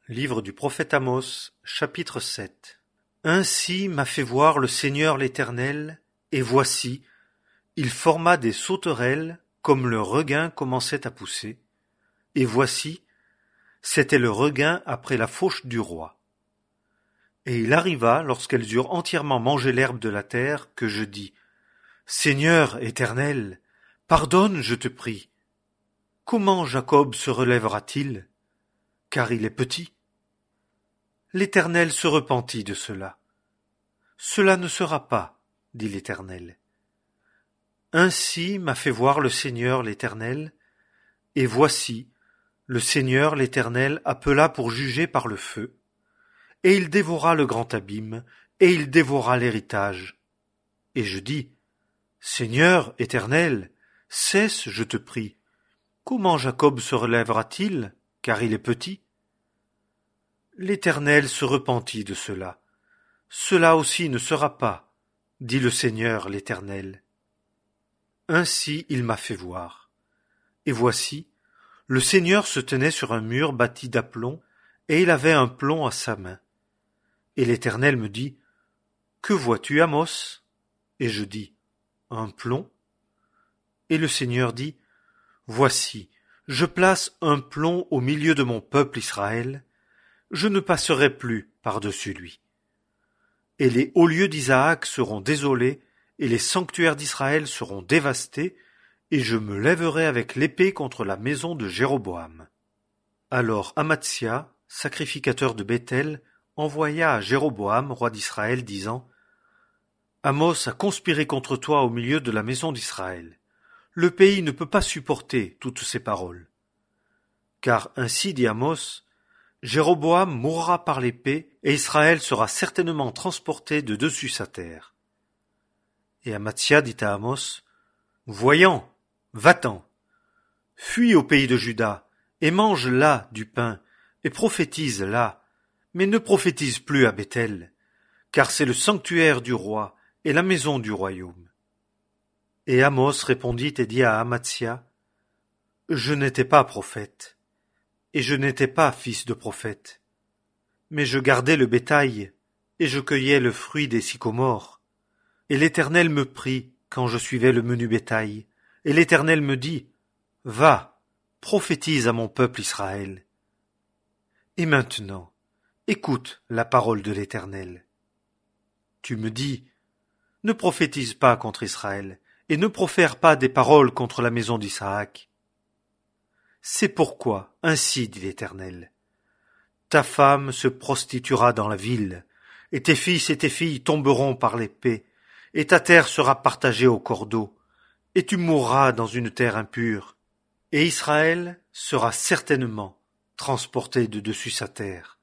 Livre du prophète Amos, chapitre 7. Ainsi m'a fait voir le Seigneur l'Éternel, et voici, il forma des sauterelles, comme le regain commençait à pousser, et voici, c'était le regain après la fauche du roi. Et il arriva, lorsqu'elles eurent entièrement mangé l'herbe de la terre, que je dis, Seigneur Éternel, pardonne, je te prie. Comment Jacob se relèvera-t-il? Car il est petit. L'Éternel se repentit de cela. Cela ne sera pas, dit l'Éternel. Ainsi m'a fait voir le Seigneur l'Éternel, et voici, le Seigneur l'Éternel appela pour juger par le feu, et il dévora le grand abîme, et il dévora l'héritage. Et je dis, Seigneur Éternel, cesse, je te prie. Comment Jacob se relèvera-t-il, car il est petit? L'Éternel se repentit de cela. Cela aussi ne sera pas, dit le Seigneur l'Éternel. Ainsi il m'a fait voir. Et voici, le Seigneur se tenait sur un mur bâti d'aplomb, et il avait un plomb à sa main. Et l'Éternel me dit, Que vois-tu, Amos? Et je dis, Un plomb. Et le Seigneur dit, Voici, je place un plomb au milieu de mon peuple Israël, je ne passerai plus par-dessus lui. Et les hauts lieux d'Isaac seront désolés, et les sanctuaires d'Israël seront dévastés, et je me lèverai avec l'épée contre la maison de Jéroboam. Alors Amatsia, sacrificateur de Béthel, envoya à Jéroboam, roi d'Israël, disant, Amos a conspiré contre toi au milieu de la maison d'Israël. Le pays ne peut pas supporter toutes ces paroles. Car ainsi dit Amos, Jéroboam mourra par l'épée, et Israël sera certainement transporté de dessus sa terre. Et Amatsia dit à Amos, Voyons, va-t'en, fuis au pays de Juda, et mange là du pain, et prophétise là, mais ne prophétise plus à Béthel, car c'est le sanctuaire du roi et la maison du royaume. Et Amos répondit et dit à Amatsia, Je n'étais pas prophète, et je n'étais pas fils de prophète, mais je gardais le bétail, et je cueillais le fruit des sycomores. Et l'Éternel me prit quand je suivais le menu bétail, et l'Éternel me dit, Va, prophétise à mon peuple Israël. Et maintenant, écoute la parole de l'Éternel. Tu me dis, ne prophétise pas contre Israël, et ne profère pas des paroles contre la maison d'Isaac. C'est pourquoi, ainsi dit l'Éternel, ta femme se prostituera dans la ville, et tes fils et tes filles tomberont par l'épée, et ta terre sera partagée au cordeau, et tu mourras dans une terre impure, et Israël sera certainement transporté de dessus sa terre.